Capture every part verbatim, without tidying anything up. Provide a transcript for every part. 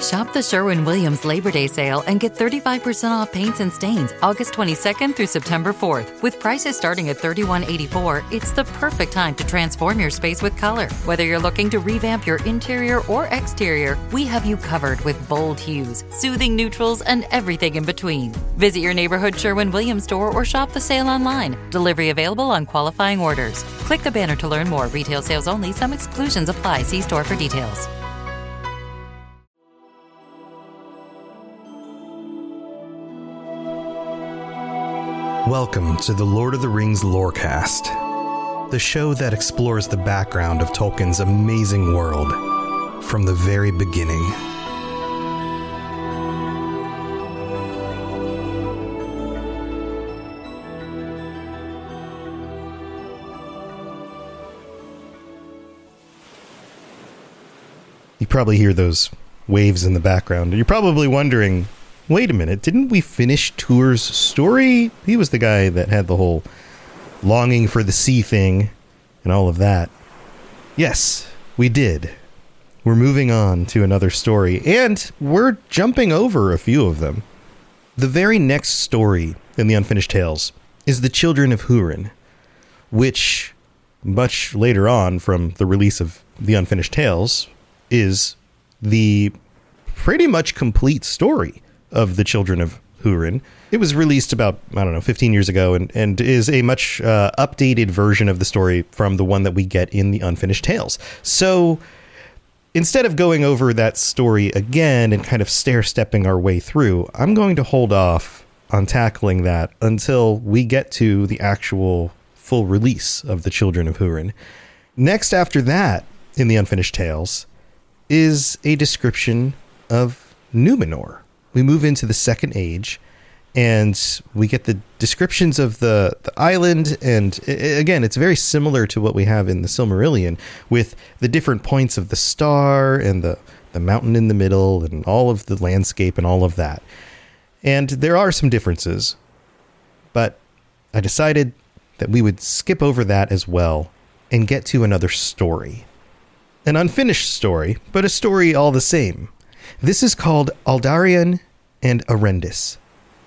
Shop the Sherwin-Williams Labor Day sale and get thirty-five percent off paints and stains August twenty-second through September fourth. With prices starting at thirty-one eighty-four, it's the perfect time to transform your space with color. Whether you're looking to revamp your interior or exterior, we have you covered with bold hues, soothing neutrals, and everything in between. Visit your neighborhood Sherwin-Williams store or shop the sale online. Delivery available on qualifying orders. Click the banner to learn more. Retail sales only. Some exclusions apply. See store for details. Welcome to the Lord of the Rings Lorecast, the show that explores the background of Tolkien's amazing world from the very beginning. You probably hear those waves in the background, and you're probably wondering, wait a minute, didn't we finish Tuor's story? He was the guy that had the whole longing for the sea thing and all of that. Yes, we did. We're moving on to another story, and we're jumping over a few of them. The very next story in the Unfinished Tales is The Children of Hurin, which, much later on from the release of The Unfinished Tales, is the pretty much complete story of The Children of Hurin. It was released about, I don't know, fifteen years ago, and, and is a much uh, updated version of the story from the one that we get in The Unfinished Tales. So instead of going over that story again and kind of stair-stepping our way through, I'm going to hold off on tackling that until we get to the actual full release of The Children of Hurin. Next after that, in The Unfinished Tales, is a description of Numenor. We move into the Second Age, and we get the descriptions of the, the island, and again, it's very similar to what we have in the Silmarillion, with the different points of the star, and the, the mountain in the middle, and all of the landscape, and all of that. And there are some differences, but I decided that we would skip over that as well, and get to another story. An unfinished story, but a story all the same. This is called Aldarion and Arendis.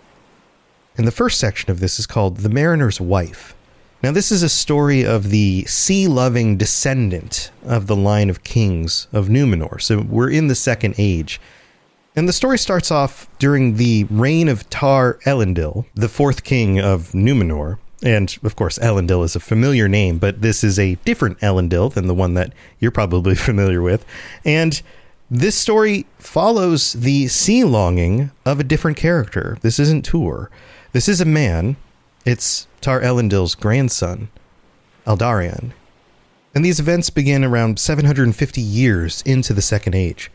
And the first section of this is called The Mariner's Wife. Now, this is a story of the sea-loving descendant of the line of kings of Numenor. So we're in the Second Age. And the story starts off during the reign of Tar Elendil, the fourth king of Numenor. And, of course, Elendil is a familiar name, but this is a different Elendil than the one that you're probably familiar with. And this story follows the sea longing of a different character. This isn't Tuor. This is a man. It's Tar Elendil's grandson, Aldarion. And these events begin around seven hundred fifty years into the Second Age.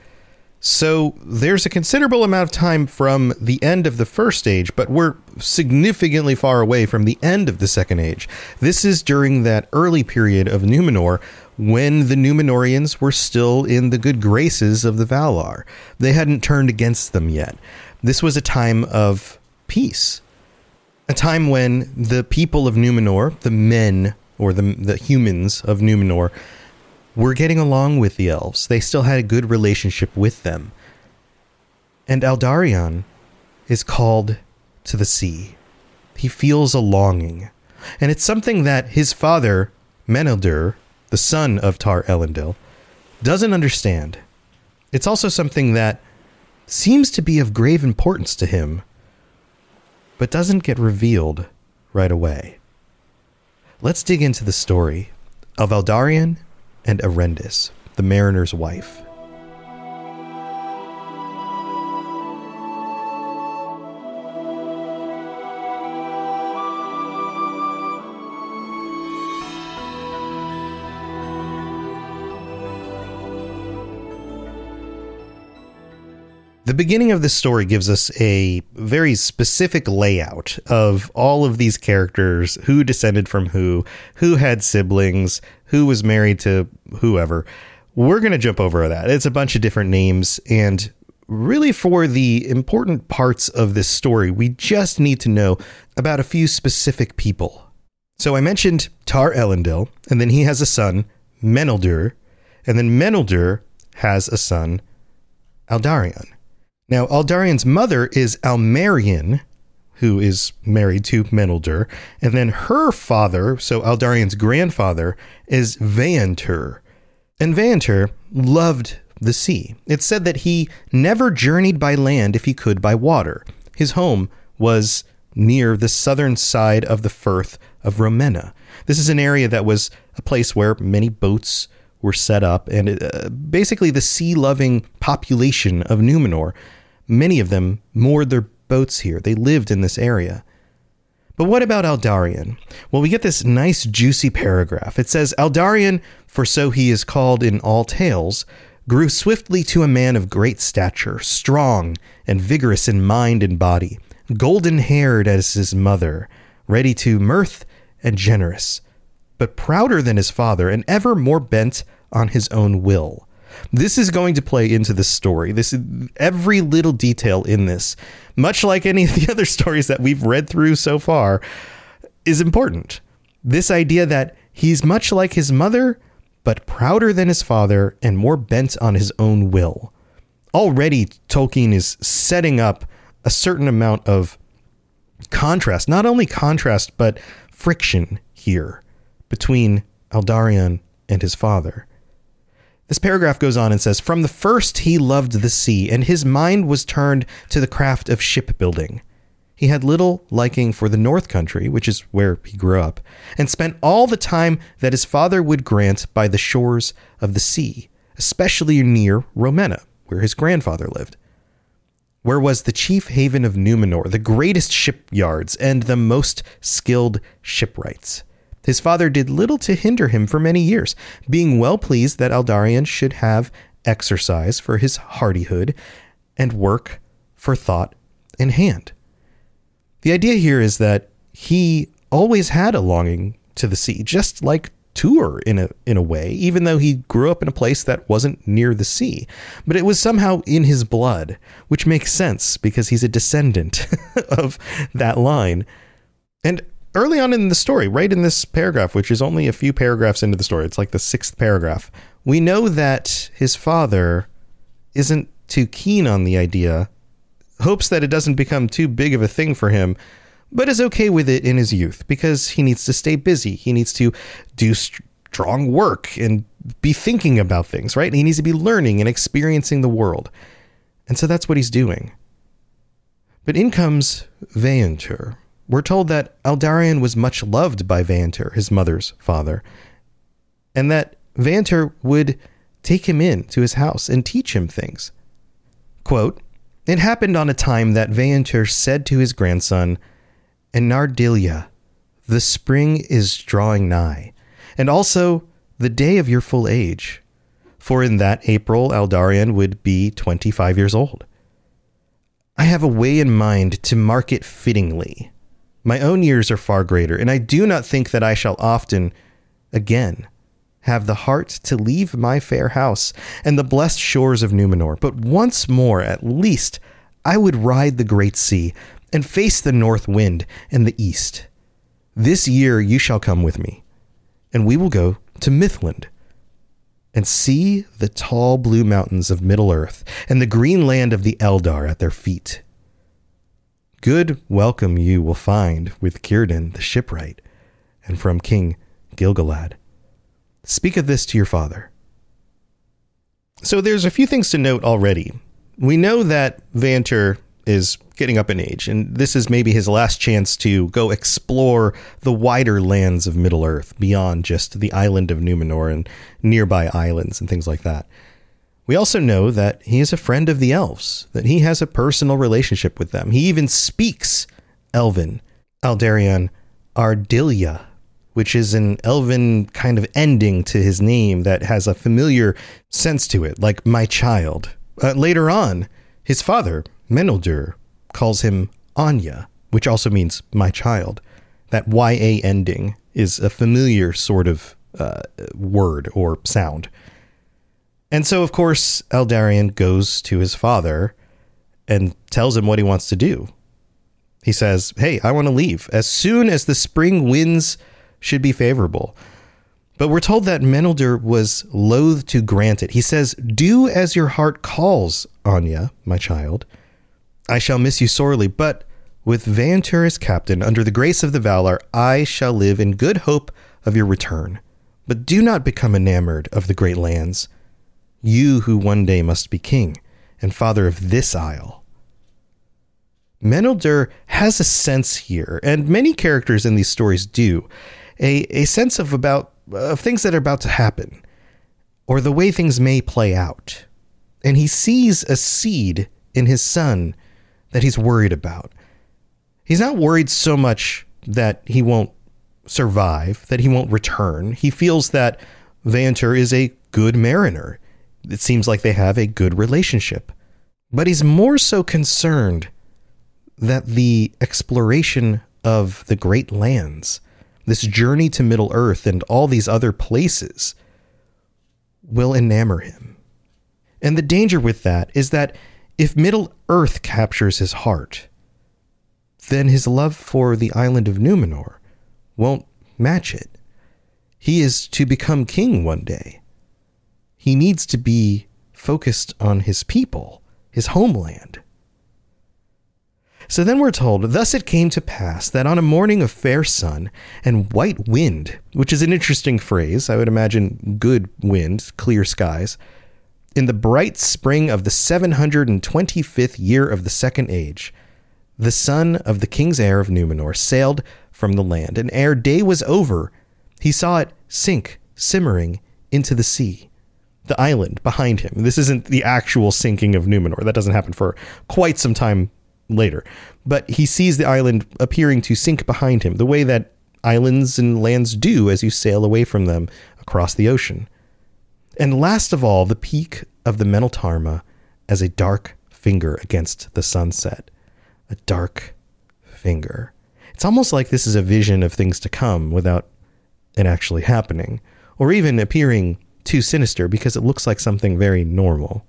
So there's a considerable amount of time from the end of the First Age, but we're significantly far away from the end of the Second Age. This is during that early period of Numenor, when the Numenorians were still in the good graces of the Valar. They hadn't turned against them yet. This was a time of peace. A time when the people of Numenor, the men, or the, the humans of Numenor, were getting along with the elves. They still had a good relationship with them. And Aldarion is called to the sea. He feels a longing. And it's something that his father, Meneldur, the son of Tar Elendil, doesn't understand. It's also something that seems to be of grave importance to him, but doesn't get revealed right away. Let's dig into the story of Aldarion and Arendis, the Mariner's Wife. The beginning of this story gives us a very specific layout of all of these characters, who descended from who, who had siblings, who was married to whoever. We're going to jump over that. It's a bunch of different names, and really for the important parts of this story, we just need to know about a few specific people. So I mentioned Tar Elendil, and then he has a son, Meneldur, and then Meneldur has a son, Aldarion. Now, Aldarian's mother is Almerian, who is married to Meneldur, and then her father, so Aldarian's grandfather, is Veantur. And Veantur loved the sea. It's said that he never journeyed by land if he could by water. His home was near the southern side of the Firth of Romena. This is an area that was a place where many boats were set up, and it, uh, basically the sea-loving population of Numenor, many of them moored their boats here. They lived in this area. But what about Aldarian? Well, we get this nice juicy paragraph. It says, Aldarian, for so he is called in all tales, grew swiftly to a man of great stature, strong and vigorous in mind and body, golden-haired as his mother, ready to mirth and generous, but prouder than his father and ever more bent on his own will. This is going to play into the story. This is every little detail in this, much like any of the other stories that we've read through so far, is important. This idea that he's much like his mother, but prouder than his father and more bent on his own will. Already, Tolkien is setting up a certain amount of contrast, not only contrast, but friction here between Aldarian and his father. This paragraph goes on and says, from the first he loved the sea, and his mind was turned to the craft of shipbuilding. He had little liking for the North Country, which is where he grew up, and spent all the time that his father would grant by the shores of the sea, especially near Romena, where his grandfather lived, where was the chief haven of Numenor, the greatest shipyards, and the most skilled shipwrights. His father did little to hinder him for many years, being well pleased that Aldarian should have exercise for his hardihood and work for thought and hand. The idea here is that he always had a longing to the sea, just like Tuor in a in a way, even though he grew up in a place that wasn't near the sea. But it was somehow in his blood, which makes sense because he's a descendant of that line. And early on in the story, right in this paragraph, which is only a few paragraphs into the story, it's like the sixth paragraph, we know that his father isn't too keen on the idea, hopes that it doesn't become too big of a thing for him, but is okay with it in his youth because he needs to stay busy. He needs to do strong work and be thinking about things, right? He needs to be learning and experiencing the world. And so that's what he's doing. But in comes Veantur. We're told that Aldarian was much loved by Veantur, his mother's father, and that Veantur would take him in to his house and teach him things. Quote, it happened on a time that Veantur said to his grandson, Enardilia, the spring is drawing nigh, and also the day of your full age. For in that April, Aldarian would be twenty-five years old. I have a way in mind to mark it fittingly. My own years are far greater, and I do not think that I shall often, again, have the heart to leave my fair house and the blessed shores of Numenor. But once more, at least, I would ride the great sea and face the north wind and the east. This year you shall come with me, and we will go to Mithland and see the tall blue mountains of Middle-earth and the green land of the Eldar at their feet. Good welcome you will find with Círdan the shipwright, and from King Gil-galad. Speak of this to your father. So there's a few things to note already. We know that Veantur is getting up in age, and this is maybe his last chance to go explore the wider lands of Middle-earth beyond just the island of Numenor and nearby islands and things like that. We also know that he is a friend of the elves, that he has a personal relationship with them. He even speaks Elven, Aldarian Ardilia, which is an Elven kind of ending to his name that has a familiar sense to it, like my child. Uh, later on, his father, Meneldur, calls him Anya, which also means my child. That Y A ending is a familiar sort of uh, word or sound. And so, of course, Aldarian goes to his father and tells him what he wants to do. He says, hey, I want to leave as soon as the spring winds should be favorable. But we're told that Meneldur was loath to grant it. He says, do as your heart calls, Anya, my child. I shall miss you sorely, but with Vaynter as captain, under the grace of the Valar, I shall live in good hope of your return. But do not become enamored of the great lands, you who one day must be king and father of this isle. Menelder has a sense here, and many characters in these stories do, a, a sense of about of things that are about to happen, or the way things may play out. And he sees a seed in his son that he's worried about. He's not worried so much that he won't survive, that he won't return. He feels that Vaynter is a good mariner. It seems like they have a good relationship. But he's more so concerned that the exploration of the great lands, this journey to Middle-earth and all these other places, will enamor him. And the danger with that is that if Middle-earth captures his heart, then his love for the island of Numenor won't match it. He is to become king one day. He needs to be focused on his people, his homeland. So then we're told, thus it came to pass that on a morning of fair sun and white wind, which is an interesting phrase, I would imagine good wind, clear skies, in the bright spring of the seven hundred twenty-fifth year of the second age, the son of the king's heir of Numenor sailed from the land, and ere day was over, he saw it sink, simmering, into the sea. The island behind him. This isn't the actual sinking of Numenor. That doesn't happen for quite some time later. But he sees the island appearing to sink behind him, the way that islands and lands do as you sail away from them across the ocean. And last of all, the peak of the Meneltarma as a dark finger against the sunset. A dark finger. It's almost like this is a vision of things to come without it actually happening, or even appearing too sinister because it looks like something very normal.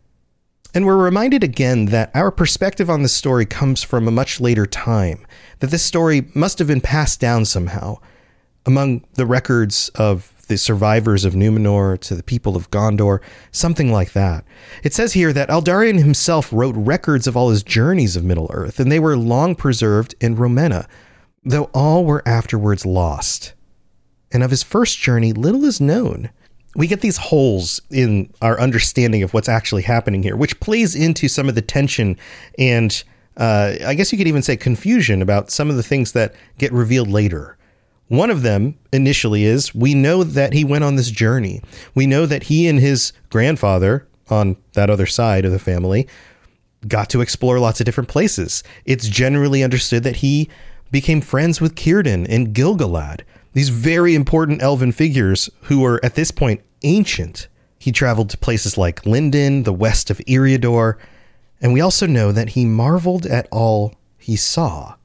And we're reminded again that our perspective on this story comes from a much later time, that this story must have been passed down somehow among the records of the survivors of Numenor to the people of Gondor, something like that. It says here that Eldarion himself wrote records of all his journeys of Middle-earth, and they were long preserved in Romena, though all were afterwards lost. And of his first journey, little is known. We get these holes in our understanding of what's actually happening here, which plays into some of the tension and uh, I guess you could even say confusion about some of the things that get revealed later. One of them initially is we know that he went on this journey. We know that he and his grandfather on that other side of the family got to explore lots of different places. It's generally understood that he became friends with Círdan and Gil-galad, these very important elven figures who are at this point ancient. He traveled to places like Lindon, the west of Eriador, and we also know that he marveled at all he saw.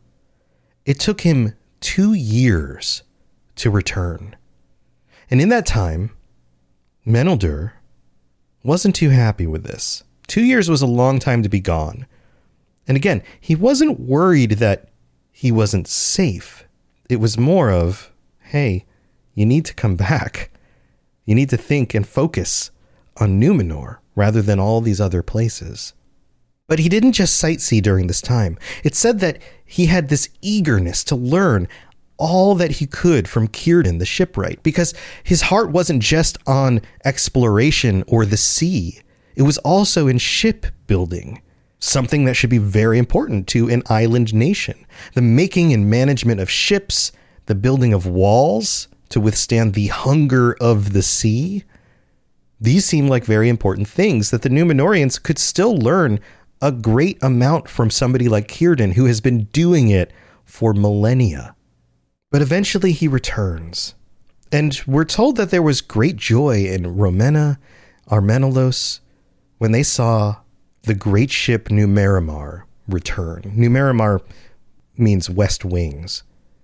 It took him two years to return. And in that time, Menelder wasn't too happy with this. Two years was a long time to be gone. And again, he wasn't worried that he wasn't safe. It was more of, hey, you need to come back. You need to think and focus on Numenor rather than all these other places. But he didn't just sightsee during this time. It said that he had this eagerness to learn all that he could from Círdan, the shipwright, because his heart wasn't just on exploration or the sea. It was also in shipbuilding, something that should be very important to an island nation. The making and management of ships, the building of walls to withstand the hunger of the sea. These seem like very important things that the Númenóreans could still learn a great amount from somebody like Círdan, who has been doing it for millennia. But eventually he returns. And we're told that there was great joy in Romena, Armenelos, when they saw the great ship Numeramar return. Numeramar means west wings.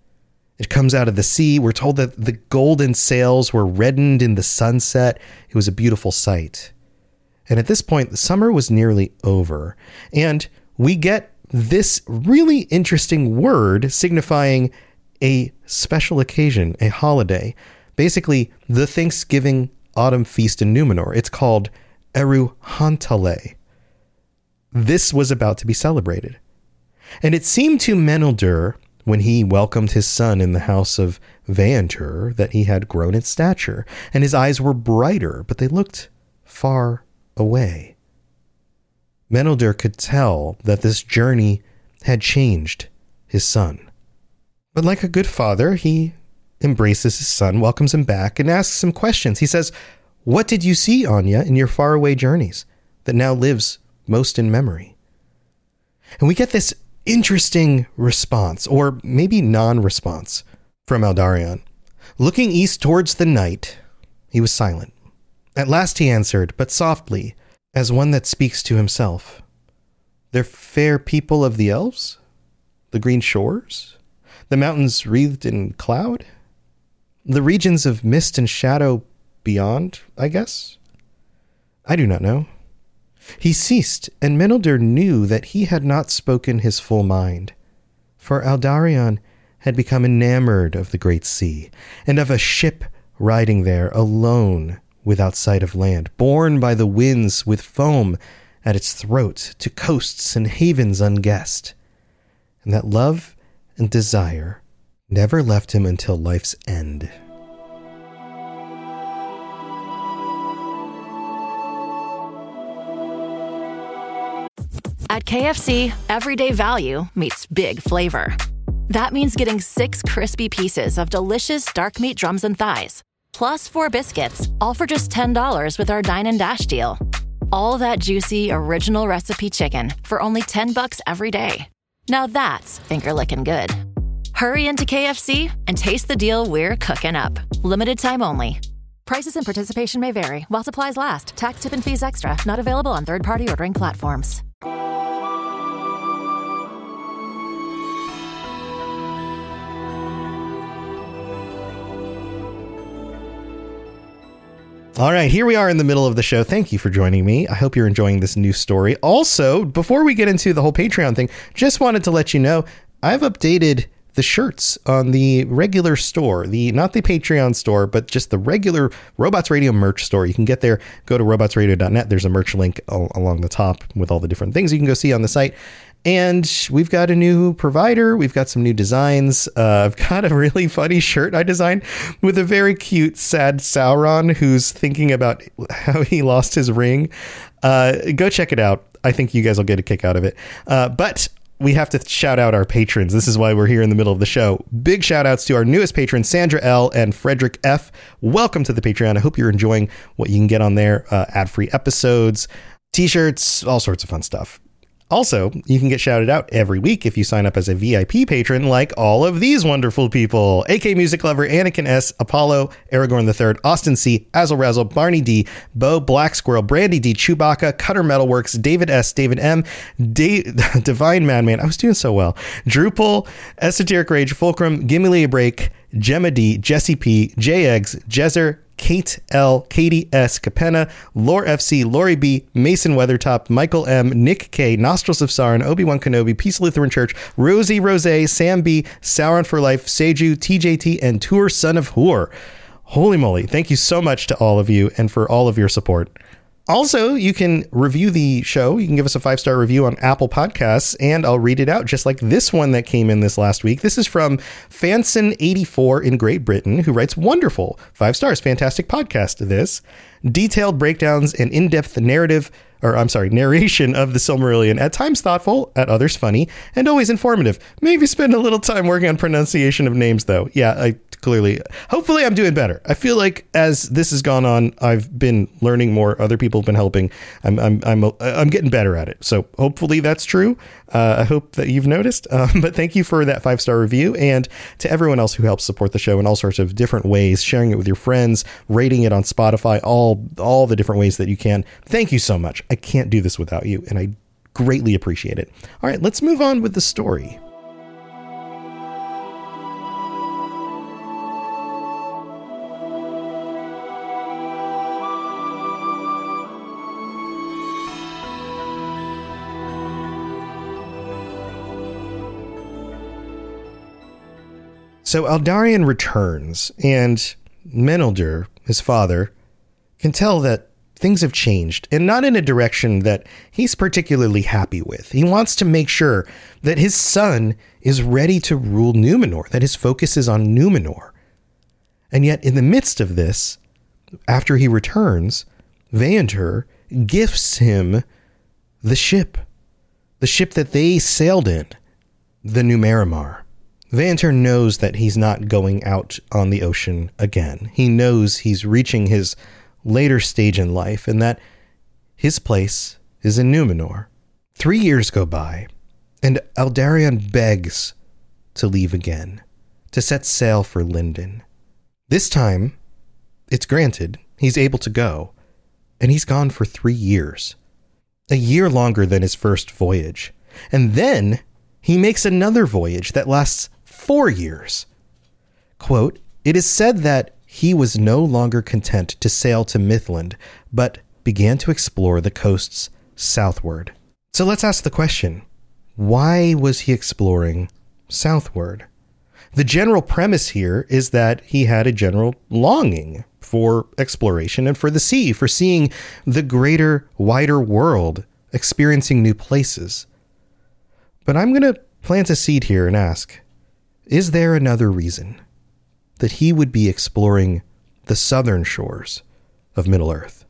It comes out of the sea. We're told that the golden sails were reddened in the sunset. It was a beautiful sight. And at this point, the summer was nearly over. And we get this really interesting word signifying a special occasion, a holiday. Basically, the Thanksgiving Autumn Feast in Numenor. It's called Eru Hantale. this was about to be celebrated. And it seemed to Menelder, when he welcomed his son in the house of Veantur, that he had grown in stature, and his eyes were brighter, but they looked far away. Menelder could tell that this journey had changed his son. But like a good father, he embraces his son, welcomes him back, and asks him questions. He says, "What did you see, Anya, in your faraway journeys that now lives most in memory?" And we get this interesting response, or maybe non-response, from Eldarion. Looking east towards the night, he was silent. At last he answered, but softly, as one that speaks to himself. "They're fair people of the elves? The green shores? The mountains wreathed in cloud? The regions of mist and shadow beyond, I guess? I do not know." He ceased, and Menelder knew that he had not spoken his full mind. For Eldarion had become enamored of the great sea, and of a ship riding there alone without sight of land, borne by the winds with foam at its throat to coasts and havens unguessed. And that love and desire never left him until life's end. At K F C, everyday value meets big flavor. That means getting six crispy pieces of delicious dark meat drums and thighs, plus four biscuits, all for just ten dollars with our Dine and Dash deal. All that juicy, original recipe chicken for only ten bucks every day. Now that's finger-licking good. Hurry into K F C and taste the deal we're cooking up. Limited time only. Prices and participation may vary while supplies last. Tax, tip, and fees extra. Not available on third-party ordering platforms. All right, here we are in the middle of the show. Thank you for joining me. I hope you're enjoying this new story. Also, before we get into the whole Patreon thing, just wanted to let you know I've updated the shirts on the regular store, the not the Patreon store, but just the regular Robots Radio merch store. You can get there, go to robots radio dot net. There's a merch link al- along the top with all the different things you can go see on the site. And we've got a new provider. We've got some new designs. Uh, I've got a really funny shirt I designed with a very cute, sad Sauron who's thinking about how he lost his ring. Uh, go check it out. I think you guys will get a kick out of it. Uh, but we have to shout out our patrons. This is why we're here in the middle of the show. Big shout outs to our newest patrons, Sandra L. and Frederick F. Welcome to the Patreon. I hope you're enjoying what you can get on there. Uh, ad-free episodes, t-shirts, all sorts of fun stuff. Also, you can get shouted out every week if you sign up as a V I P patron, like all of these wonderful people: A K Music Lover, Anakin S, Apollo, Aragorn the Third, Austin C, Azzle Razzle, Barney D, Bo, Black Squirrel, Brandy D, Chewbacca, Cutter Metalworks, David S, David M, D- Divine Madman. I was doing so well. Drupal, Esoteric Rage, Fulcrum, Gimme Lee a Break, Gemma D, Jesse P, J Eggs, Jezer, Kate L, Katie S, Capenna, Lore F C, Lori B, Mason Weathertop, Michael M, Nick K, Nostrils of Sauron, Obi-Wan Kenobi, Peace Lutheran Church, Rosie Rose, Sam B, Sauron for Life, Seju, T J T, and Tour Son of Hoor. Holy moly. Thank you so much to all of you and for all of your support. Also, you can review the show. You can give us a five-star review on Apple Podcasts, and I'll read it out, just like this one that came in this last week. This is from Fanson eighty-four in Great Britain, who writes, "Wonderful. Five stars. Fantastic podcast. This. Detailed breakdowns and in-depth narrative, or I'm sorry, narration of the Silmarillion, at times thoughtful, at others funny, and always informative. Maybe spend a little time working on pronunciation of names, though." Yeah, I clearly, hopefully I'm doing better. I feel like as this has gone on, I've been learning more. Other people have been helping. I'm I'm I'm I'm getting better at it. So hopefully that's true. Uh, I hope that you've noticed. Um, but thank you for that five star review, and to everyone else who helps support the show in all sorts of different ways, sharing it with your friends, rating it on Spotify, all all the different ways that you can. Thank you so much. I can't do this without you, and I greatly appreciate it. All right, let's move on with the story. So Eldarion returns, and Menelder, his father, can tell that things have changed, and not in a direction that he's particularly happy with. He wants to make sure that his son is ready to rule Numenor, that his focus is on Numenor. And yet, in the midst of this, after he returns, Veantur gifts him the ship, the ship that they sailed in, the Numeramar. Veantur knows that he's not going out on the ocean again. He knows he's reaching his later stage in life and that his place is in Numenor. Three years go by, and Eldarion begs to leave again, to set sail for Lindon. This time, it's granted. He's able to go, and he's gone for three years, a year longer than his first voyage. And then he makes another voyage that lasts four years. Quote, "It is said that he was no longer content to sail to Mithland, but began to explore the coasts southward." So let's ask the question, why was he exploring southward? The general premise here is that he had a general longing for exploration and for the sea, for seeing the greater, wider world, experiencing new places. But I'm going to plant a seed here and ask, is there another reason that he would be exploring the southern shores of Middle-earth?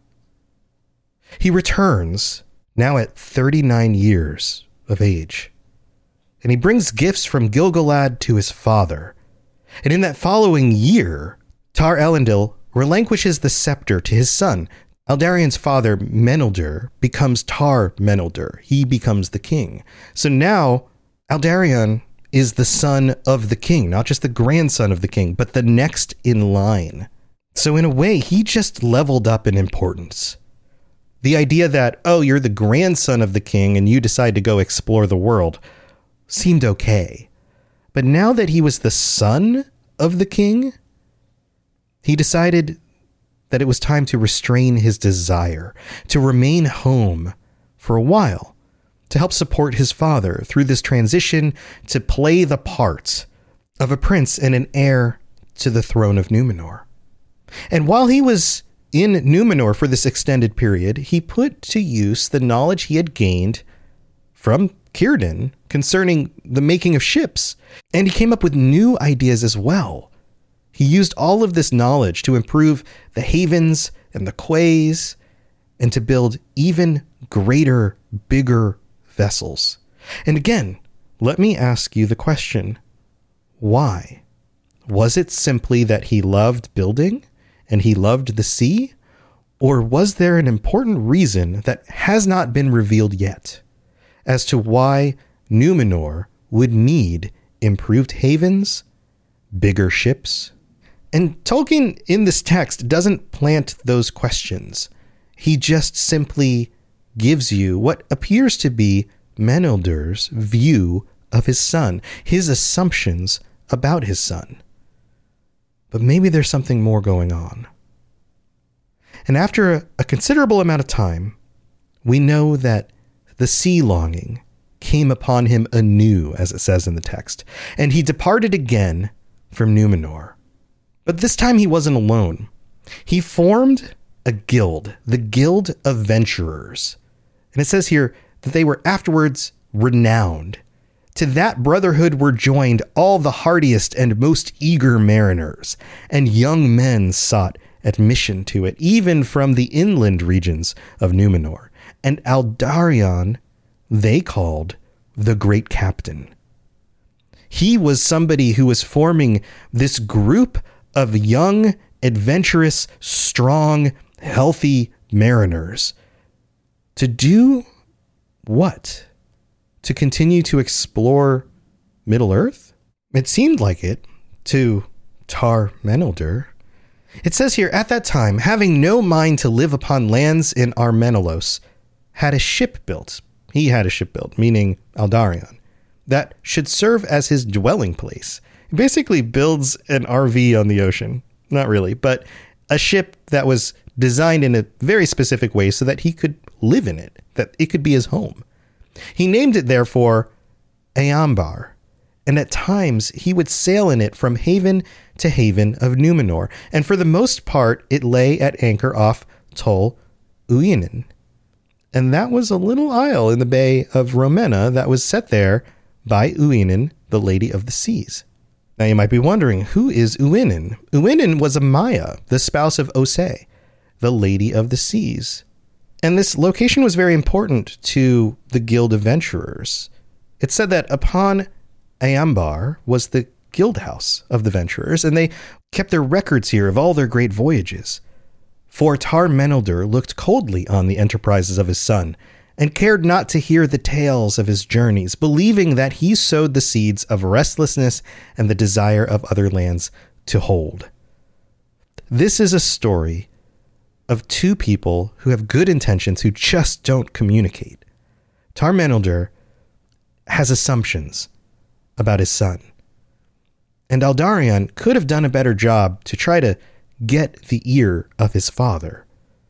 He returns, now at thirty-nine years of age, and he brings gifts from Gil-galad to his father. And in that following year, Tar Elendil relinquishes the scepter to his son. Eldarion's father, Meneldur, becomes Tar Meneldur. He becomes the king. So now, Eldarion is the son of the king, not just the grandson of the king, but the next in line. So in a way, he just leveled up in importance. The idea that, oh, you're the grandson of the king and you decide to go explore the world seemed okay. But now that he was the son of the king, he decided that it was time to restrain his desire, to remain home for a while, to help support his father through this transition to play the part of a prince and an heir to the throne of Numenor. And while he was in Numenor for this extended period, he put to use the knowledge he had gained from Círdan concerning the making of ships, and he came up with new ideas as well. He used all of this knowledge to improve the havens and the quays and to build even greater, bigger vessels. And again, let me ask you the question, why? Was it simply that he loved building and he loved the sea? Or was there an important reason that has not been revealed yet as to why Numenor would need improved havens, bigger ships? And Tolkien in this text doesn't plant those questions. He just simply gives you what appears to be Meneldur's view of his son, his assumptions about his son. But maybe there's something more going on. And after a, a considerable amount of time, we know that the sea longing came upon him anew, as it says in the text, and he departed again from Numenor. But this time he wasn't alone. He formed a guild, the Guild of Venturers. And it says here that they were afterwards renowned. To that brotherhood were joined all the hardiest and most eager mariners, and young men sought admission to it, even from the inland regions of Numenor. And Eldarion they called the Great Captain. He was somebody who was forming this group of young, adventurous, strong, healthy mariners. To do what? To continue to explore Middle-earth? It seemed like it to Tar Meneldur. It says here, at that time, having no mind to live upon lands in Armenelos, had a ship built. He had a ship built, meaning Eldarion, that should serve as his dwelling place. He basically builds an R V on the ocean. Not really, but a ship that was designed in a very specific way so that he could live in it, that it could be his home. He named it, therefore, Eambar, and at times he would sail in it from haven to haven of Numenor, and for the most part it lay at anchor off Tol Uinen. And that was a little isle in the Bay of Romena that was set there by Uinen, the Lady of the Seas. Now you might be wondering, who is Uinen? Uinen was a Maya, the spouse of Ose, the Lady of the Seas. And this location was very important to the Guild Adventurers. It said that upon Eambar was the guild house of the Venturers, and they kept their records here of all their great voyages. For Tar Menelder looked coldly on the enterprises of his son, and cared not to hear the tales of his journeys, believing that he sowed the seeds of restlessness and the desire of other lands to hold. This is a story of two people who have good intentions who just don't communicate. Tar Menelder has assumptions about his son, and Aldarion could have done a better job to try to get the ear of his father.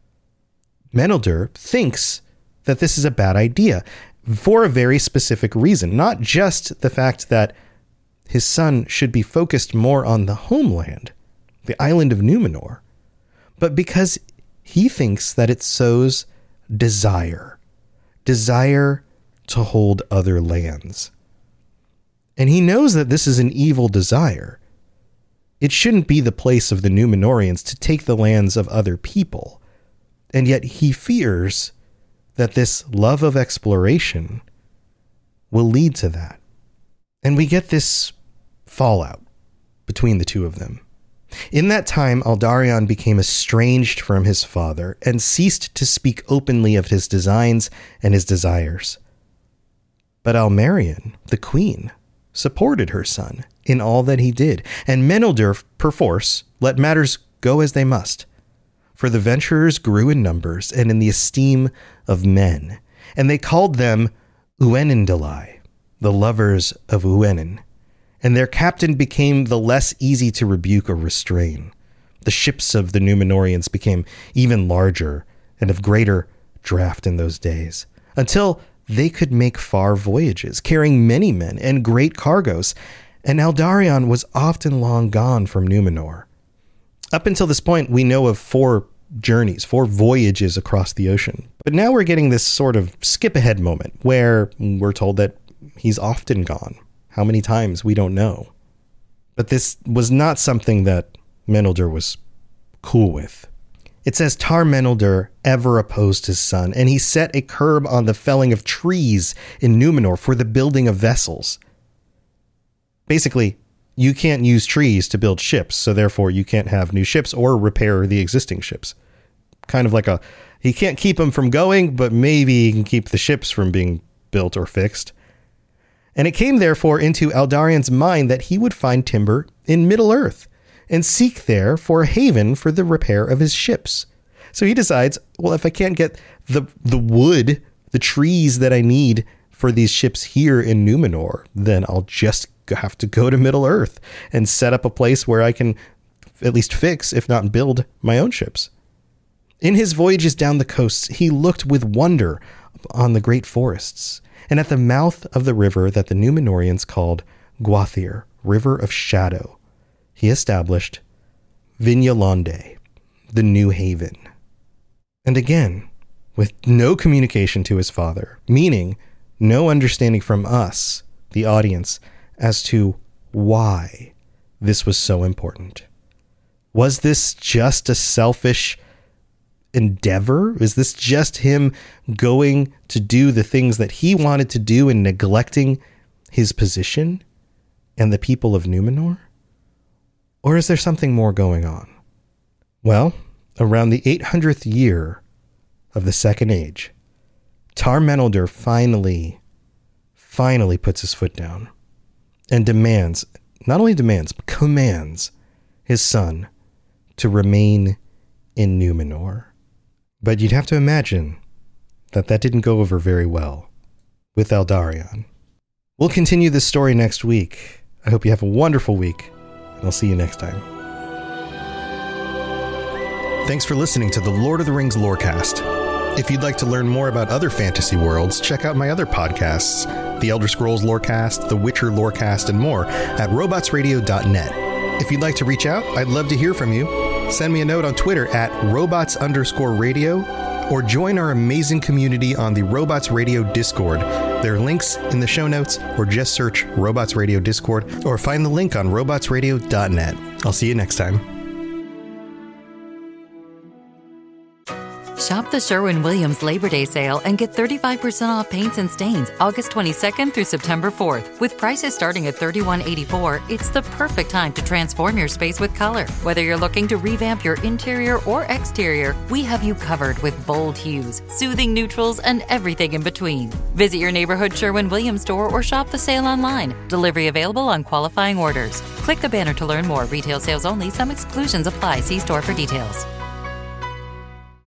Menelder thinks that this is a bad idea for a very specific reason, not just the fact that his son should be focused more on the homeland, the island of Numenor, but because he thinks that it sows desire, desire to hold other lands. And he knows that this is an evil desire. It shouldn't be the place of the Numenorians to take the lands of other people. And yet he fears that this love of exploration will lead to that. And we get this fallout between the two of them. In that time, Aldarion became estranged from his father and ceased to speak openly of his designs and his desires. But Almerion, the queen, supported her son in all that he did, and Menelder, perforce, let matters go as they must. For the Venturers grew in numbers and in the esteem of men, and they called them Uenendali, the lovers of Uenen, and their captain became the less easy to rebuke or restrain. The ships of the Numenorians became even larger and of greater draft in those days, until they could make far voyages, carrying many men and great cargoes, and Aldarion was often long gone from Numenor. Up until this point, we know of four journeys, four voyages across the ocean. But now we're getting this sort of skip-ahead moment where we're told that he's often gone. How many times, we don't know. But this was not something that Menelder was cool with. It says Tar Menelder ever opposed his son, and he set a curb on the felling of trees in Numenor for the building of vessels. Basically, you can't use trees to build ships, so therefore you can't have new ships or repair the existing ships. Kind of like a, he can't keep them from going, but maybe he can keep the ships from being built or fixed. And it came therefore into Aldarion's mind that he would find timber in Middle-earth and seek there for a haven for the repair of his ships. So he decides, well, if I can't get the the wood, the trees that I need for these ships here in Numenor, then I'll just have to go to Middle-earth and set up a place where I can at least fix, if not build, my own ships. In his voyages down the coasts, he looked with wonder on the great forests, and at the mouth of the river that the Numenorians called Gwathir, River of Shadow, he established Vinyalonde, the new haven. And again, with no communication to his father, meaning no understanding from us, the audience, as to why this was so important. Was this just a selfish endeavor? Is this just him going to do the things that he wanted to do and neglecting his position and the people of Numenor? Or is there something more going on? Well, around the eight hundredth year of the Second Age, Tar Menelder finally, finally puts his foot down and demands, not only demands, but commands his son to remain in Numenor. But you'd have to imagine that that didn't go over very well with Aldarion. We'll continue this story next week. I hope you have a wonderful week, and I'll see you next time. Thanks for listening to the Lord of the Rings Lorecast. If you'd like to learn more about other fantasy worlds, check out my other podcasts, The Elder Scrolls Lorecast, The Witcher Lorecast, and more at robots radio dot net. If you'd like to reach out, I'd love to hear from you. Send me a note on Twitter at robots underscore radio. or join our amazing community on the Robots Radio Discord. There are links in the show notes, or just search Robots Radio Discord, or find the link on robots radio dot net. I'll see you next time. Shop the Sherwin-Williams Labor Day sale and get thirty-five percent off paints and stains August twenty-second through September fourth. With prices starting at thirty-one eighty-four, it's the perfect time to transform your space with color. Whether you're looking to revamp your interior or exterior, we have you covered with bold hues, soothing neutrals, and everything in between. Visit your neighborhood Sherwin-Williams store or shop the sale online. Delivery available on qualifying orders. Click the banner to learn more. Retail sales only. Some exclusions apply. See store for details.